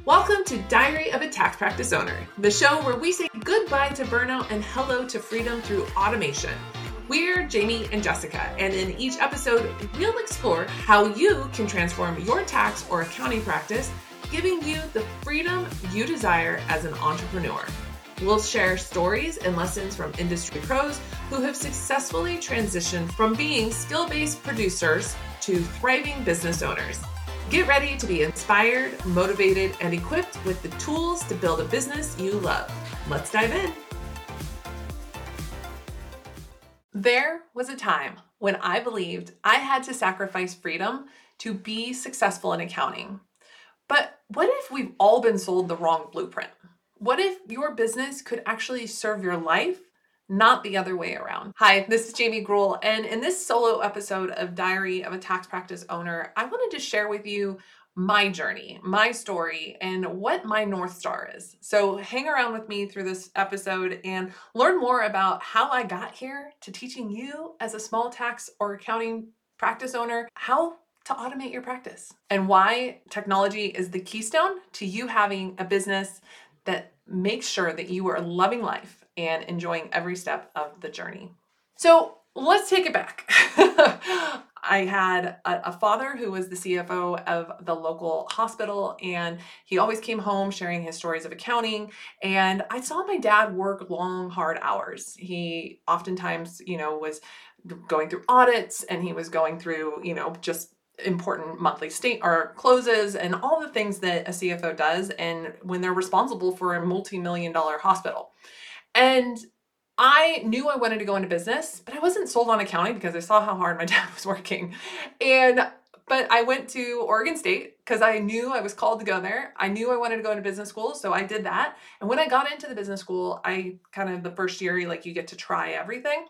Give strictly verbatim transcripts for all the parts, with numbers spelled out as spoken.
Welcome to Diary of a Tax Practice Owner, the show where we say goodbye to burnout and hello to freedom through automation. We're Jamie and Jessica, and in each episode, we'll explore how you can transform your tax or accounting practice, giving you the freedom you desire as an entrepreneur. We'll share stories and lessons from industry pros who have successfully transitioned from being skill-based producers to thriving business owners. Get ready to be inspired, motivated, and equipped with the tools to build a business you love. Let's dive in. There was a time when I believed I had to sacrifice freedom to be successful in accounting. But what if we've all been sold the wrong blueprint? What if your business could actually serve your life, not the other way around? Hi, this is Jamie Gruhl, and in this solo episode of Diary of a Tax Practice Owner, I wanted to share with you my journey, my story, and what my North Star is. So hang around with me through this episode and learn more about how I got here to teaching you as a small tax or accounting practice owner how to automate your practice and why technology is the keystone to you having a business that makes sure that you are loving life and enjoying every step of the journey. So let's take it back. I had a, a father who was the C F O of the local hospital, and he always came home sharing his stories of accounting. And I saw my dad work long, hard hours. He oftentimes, you know, was going through audits, and he was going through, you know, just important monthly state or closes and all the things that a C F O does. And when they're responsible for a multi-million dollar hospital. And I knew I wanted to go into business, but I wasn't sold on accounting because I saw how hard my dad was working. And, but I went to Oregon State because I knew I was called to go there. I knew I wanted to go into business school. So I did that. And when I got into the business school, I kind of the first year, like you get to try everything.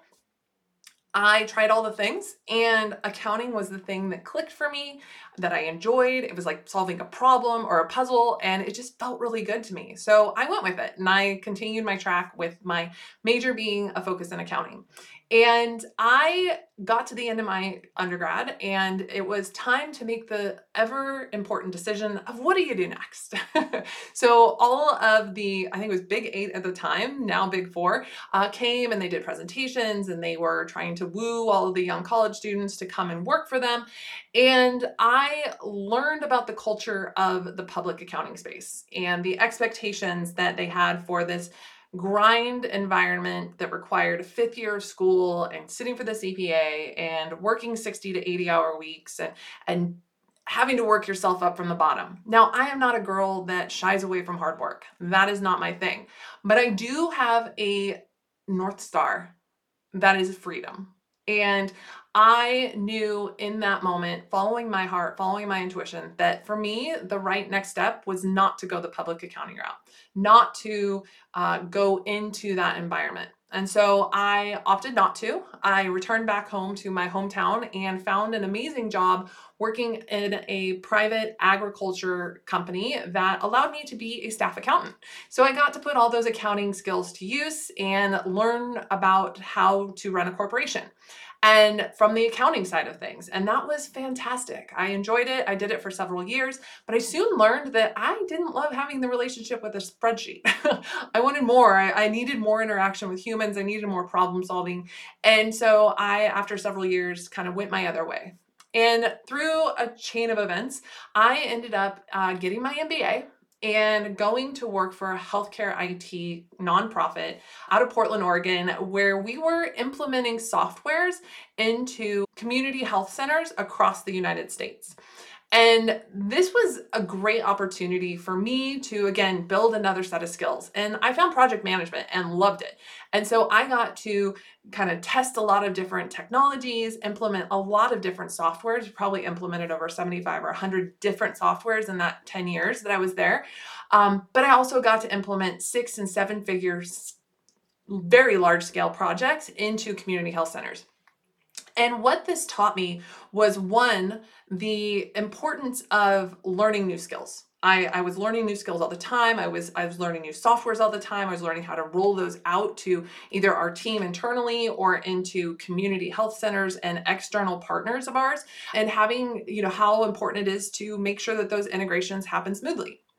I tried all the things, and accounting was the thing that clicked for me, that I enjoyed. It was like solving a problem or a puzzle, and it just felt really good to me. So I went with it, and I continued my track with my major being a focus in accounting. And I got to the end of my undergrad, and it was time to make the ever important decision of what do you do next? So all of the, I think it was Big Eight at the time, now Big Four, uh, came and they did presentations, and they were trying to woo all of the young college students to come and work for them. And I learned about the culture of the public accounting space and the expectations that they had for this grind environment that required a fifth year of school and sitting for the C P A and working sixty to eighty hour weeks and, and having to work yourself up from the bottom. Now, I am not a girl that shies away from hard work. That is not my thing. But I do have a North Star that is freedom. And I knew in that moment, following my heart, following my intuition, that for me, the right next step was not to go the public accounting route, not to uh, go into that environment. And so I opted not to. I returned back home to my hometown and found an amazing job working in a private agriculture company that allowed me to be a staff accountant. So I got to put all those accounting skills to use and learn about how to run a corporation and from the accounting side of things. And that was fantastic. I enjoyed it. I did it for several years, but I soon learned that I didn't love having the relationship with a spreadsheet. I wanted more. I, I needed more interaction with humans. I needed more problem solving. And so I, after several years, kind of went my other way. And through a chain of events, I ended up uh, getting my M B A and going to work for a healthcare I T nonprofit out of Portland, Oregon, where we were implementing softwares into community health centers across the United States. And this was a great opportunity for me to, again, build another set of skills. And I found project management and loved it. And so I got to kind of test a lot of different technologies, implement a lot of different softwares, probably implemented over seventy-five or one hundred different softwares in that ten years that I was there. Um, but I also got to implement six and seven figures, very large scale projects into community health centers. And what this taught me was, one, the importance of learning new skills. I, I was learning new skills all the time. I was I was learning new softwares all the time. I was learning how to roll those out to either our team internally or into community health centers and external partners of ours, and having, you know, how important it is to make sure that those integrations happen smoothly.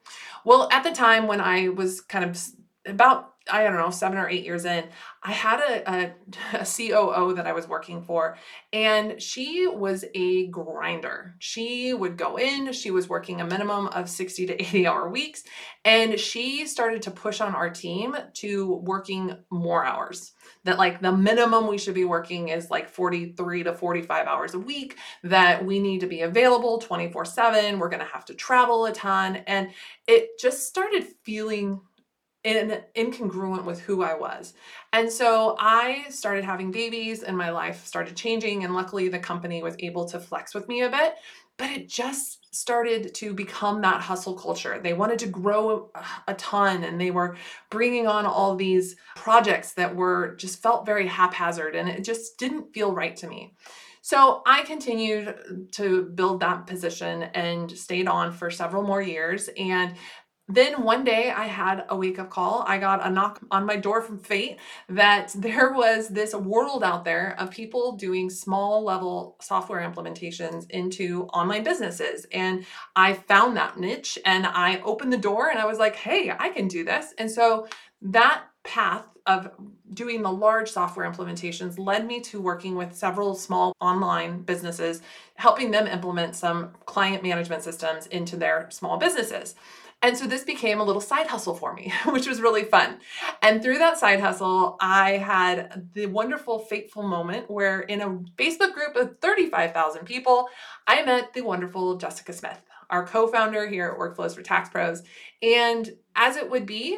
Well, at the time when I was kind of s- about, I don't know, seven or eight years in, I had a, a, a C O O that I was working for, and she was a grinder. She would go in, she was working a minimum of sixty to eighty hour weeks, and she started to push on our team to working more hours. That like the minimum we should be working is like forty-three to forty-five hours a week, that we need to be available twenty-four seven. We're going to have to travel a ton. And it just started feeling in, incongruent with who I was. And so I started having babies and my life started changing. And luckily, the company was able to flex with me a bit. But it just started to become that hustle culture. They wanted to grow a ton and they were bringing on all these projects that were just felt very haphazard and it just didn't feel right to me. So I continued to build that position and stayed on for several more years. And then one day I had a wake up call. I got a knock on my door from fate that there was this world out there of people doing small level software implementations into online businesses. And I found that niche and I opened the door and I was like, hey, I can do this. And so that path of doing the large software implementations led me to working with several small online businesses, helping them implement some client management systems into their small businesses. And so this became a little side hustle for me, which was really fun. And through that side hustle, I had the wonderful, fateful moment where in a Facebook group of thirty-five thousand people, I met the wonderful Jessica Smith, our co-founder here at Workflows for Tax Pros. And as it would be,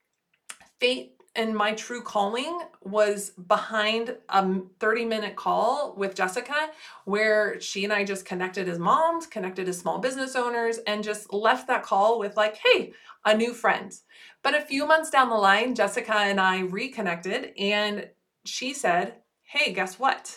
fate and my true calling was behind a thirty minute call with Jessica, where she and I just connected as moms, connected as small business owners, and just left that call with like, hey, a new friend. But a few months down the line, Jessica and I reconnected and she said, hey, guess what?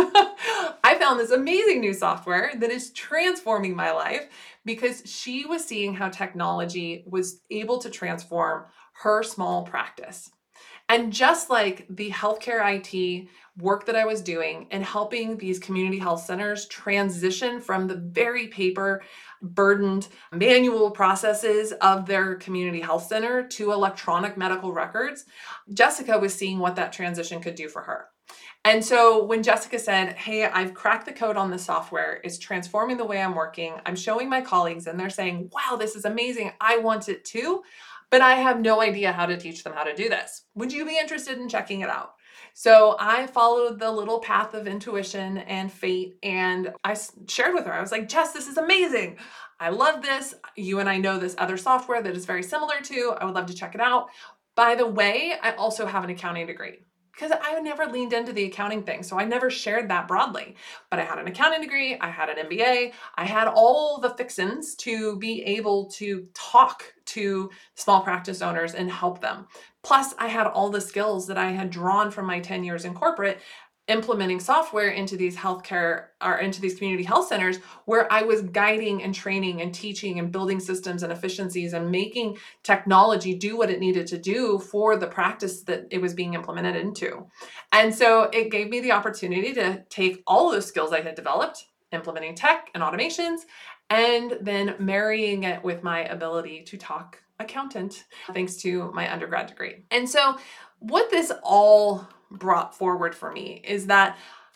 I found this amazing new software that is transforming my life, because she was seeing how technology was able to transform her small practice. And just like the healthcare I T work that I was doing and helping these community health centers transition from the very paper burdened manual processes of their community health center to electronic medical records, Jessica was seeing what that transition could do for her. And so when Jessica said, hey, I've cracked the code on the software, it's transforming the way I'm working, I'm showing my colleagues and they're saying, wow, this is amazing, I want it too, but I have no idea how to teach them how to do this. Would you be interested in checking it out? So I followed the little path of intuition and fate, and I shared with her, I was like, Jess, this is amazing. I love this. You and I know this other software that is very similar to, I would love to check it out. By the way, I also have an accounting degree, because I never leaned into the accounting thing. So I never shared that broadly. But I had an accounting degree, I had an M B A, I had all the fixins to be able to talk to small practice owners and help them. Plus, I had all the skills that I had drawn from my ten years in corporate, implementing software into these healthcare or into these community health centers, where I was guiding and training and teaching and building systems and efficiencies and making technology do what it needed to do for the practice that it was being implemented into. And so it gave me the opportunity to take all those skills I had developed, implementing tech and automations, and then marrying it with my ability to talk accountant, thanks to my undergrad degree. And so what this all brought forward for me is that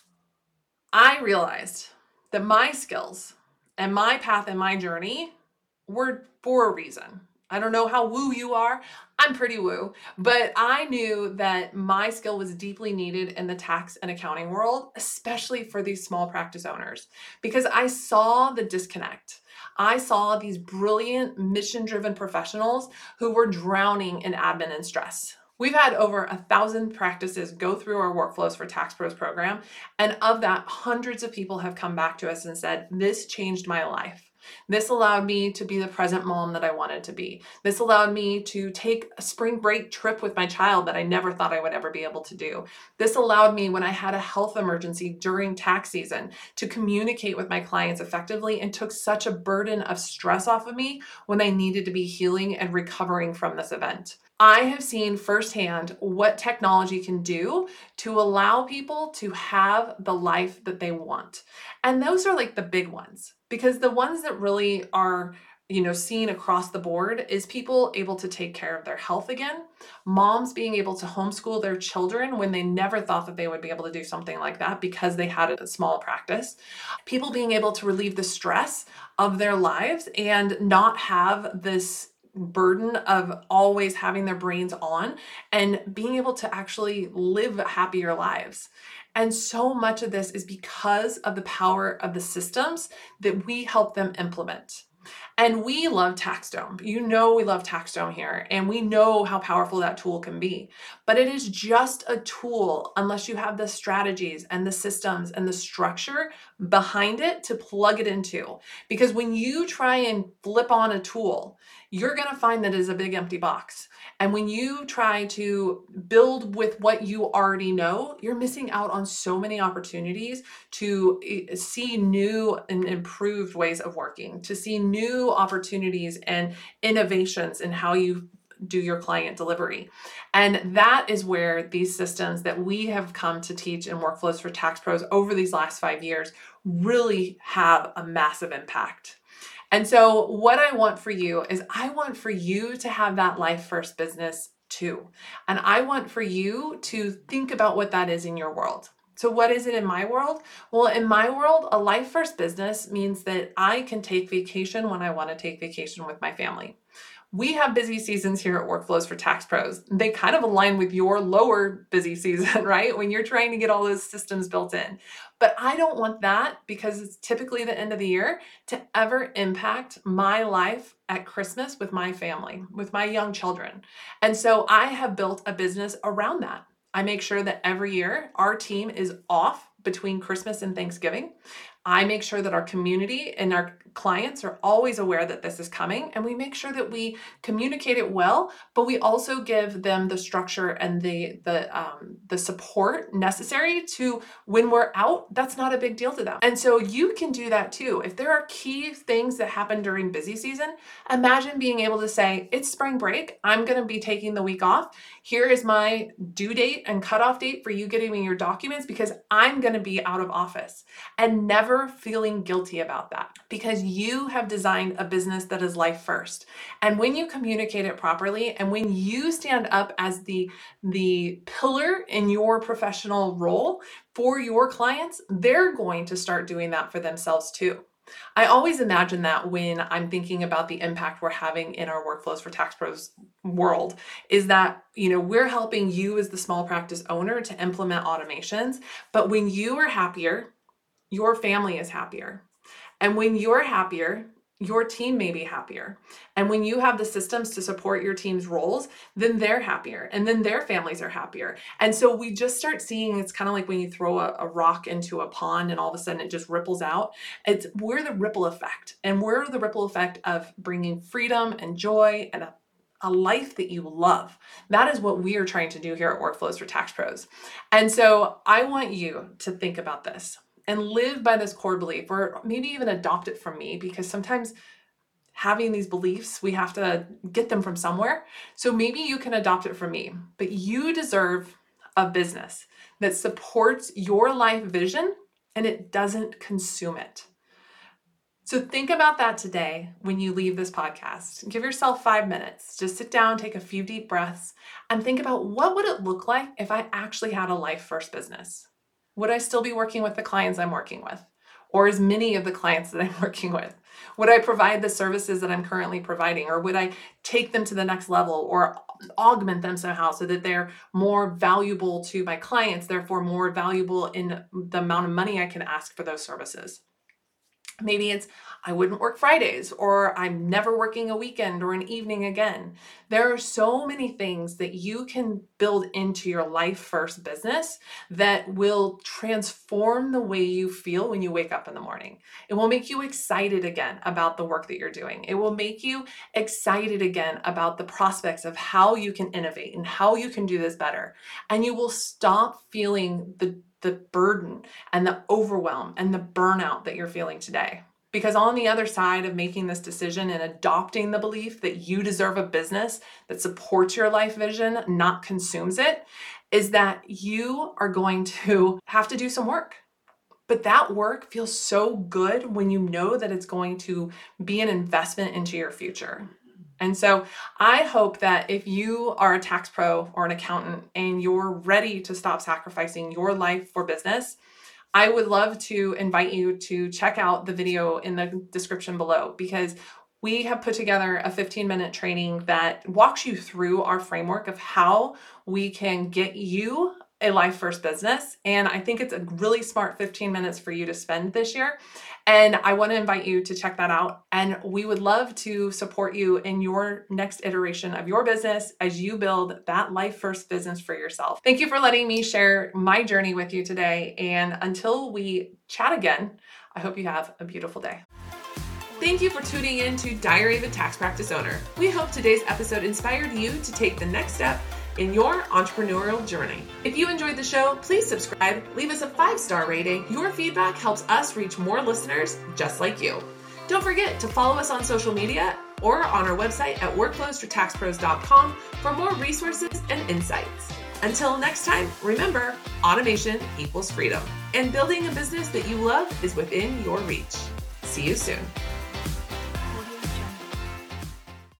I realized that my skills and my path and my journey were for a reason. I don't know how woo you are. I'm pretty woo, but I knew that my skill was deeply needed in the tax and accounting world, especially for these small practice owners, because I saw the disconnect. I saw these brilliant mission-driven professionals who were drowning in admin and stress. We've had over a thousand practices go through our Workflows for Tax Pros program. And of that, hundreds of people have come back to us and said, this changed my life. This allowed me to be the present mom that I wanted to be. This allowed me to take a spring break trip with my child that I never thought I would ever be able to do. This allowed me, when I had a health emergency during tax season, to communicate with my clients effectively, and took such a burden of stress off of me when I needed to be healing and recovering from this event. I have seen firsthand what technology can do to allow people to have the life that they want. And those are like the big ones, because the ones that really are you know, seeing across the board is people able to take care of their health again, moms being able to homeschool their children when they never thought that they would be able to do something like that because they had a small practice, people being able to relieve the stress of their lives and not have this burden of always having their brains on and being able to actually live happier lives. And so much of this is because of the power of the systems that we help them implement. And we love TaxDome. You know we love TaxDome here, and we know how powerful that tool can be. But it is just a tool unless you have the strategies and the systems and the structure behind it to plug it into. Because when you try and flip on a tool, you're going to find that it is a big empty box. And when you try to build with what you already know, you're missing out on so many opportunities to see new and improved ways of working, to see new opportunities and innovations in how you do your client delivery. And that is where these systems that we have come to teach in Workflows for Tax Pros over these last five years really have a massive impact. And so what I want for you is I want for you to have that life first business too. And I want for you to think about what that is in your world. So what is it in my world? Well, in my world, a life first business means that I can take vacation when I want to take vacation with my family. We have busy seasons here at Workflows for Tax Pros. They kind of align with your lower busy season, right? When you're trying to get all those systems built in. But I don't want that, because it's typically the end of the year, to ever impact my life at Christmas with my family, with my young children. And so I have built a business around that. I make sure that every year our team is off between Christmas and Thanksgiving. I make sure that our community and our clients are always aware that this is coming, and we make sure that we communicate it well, but we also give them the structure and the the um, the support necessary to, when we're out, that's not a big deal to them. And so you can do that too. If there are key things that happen during busy season, imagine being able to say, it's spring break, I'm going to be taking the week off. Here is my due date and cutoff date for you getting me your documents, because I'm going to be out of office, and never feeling guilty about that, because you have designed a business that is life first. And when you communicate it properly, and when you stand up as the, the pillar in your professional role for your clients, they're going to start doing that for themselves too. I always imagine that when I'm thinking about the impact we're having in our Workflows for Tax Pros world, is that, you know, we're helping you as the small practice owner to implement automations. But when you are happier, your family is happier. And when you're happier, your team may be happier. And when you have the systems to support your team's roles, then they're happier, and then their families are happier. And so we just start seeing, it's kind of like when you throw a, a rock into a pond and all of a sudden it just ripples out. It's, we're the ripple effect, and we're the ripple effect of bringing freedom and joy and a a life that you love. That is what we are trying to do here at Workflows for Tax Pros. And so I want you to think about this and live by this core belief, or maybe even adopt it from me, because sometimes having these beliefs, we have to get them from somewhere. So maybe you can adopt it from me, but you deserve a business that supports your life vision and it doesn't consume it. So think about that today when you leave this podcast. Give yourself five minutes. Just sit down, take a few deep breaths, and think about, what would it look like if I actually had a life first business? Would I still be working with the clients I'm working with, or as many of the clients that I'm working with? Would I provide the services that I'm currently providing, or would I take them to the next level or augment them somehow so that they're more valuable to my clients, therefore more valuable in the amount of money I can ask for those services? Maybe it's, I wouldn't work Fridays, or I'm never working a weekend or an evening again. There are so many things that you can build into your life first business that will transform the way you feel when you wake up in the morning. It will make you excited again about the work that you're doing. It will make you excited again about the prospects of how you can innovate and how you can do this better. And you will stop feeling the the burden and the overwhelm and the burnout that you're feeling today. Because on the other side of making this decision and adopting the belief that you deserve a business that supports your life vision, not consumes it, is that you are going to have to do some work. but that work feels so good when you know that it's going to be an investment into your future. And so I hope that if you are a tax pro or an accountant and you're ready to stop sacrificing your life for business, I would love to invite you to check out the video in the description below, because we have put together a fifteen minute training that walks you through our framework of how we can get you a life first business. And I think it's a really smart fifteen minutes for you to spend this year. And I want to invite you to check that out. And we would love to support you in your next iteration of your business as you build that life first business for yourself. Thank you for letting me share my journey with you today. And until we chat again, I hope you have a beautiful day. Thank you for tuning in to Diary of a Tax Practice Owner. We hope today's episode inspired you to take the next step in your entrepreneurial journey. If you enjoyed the show, please subscribe, leave us a five-star rating. Your feedback helps us reach more listeners just like you. Don't forget to follow us on social media or on our website at workflows for tax pros dot com for more resources and insights. Until next time, remember, automation equals freedom, and building a business that you love is within your reach. See you soon.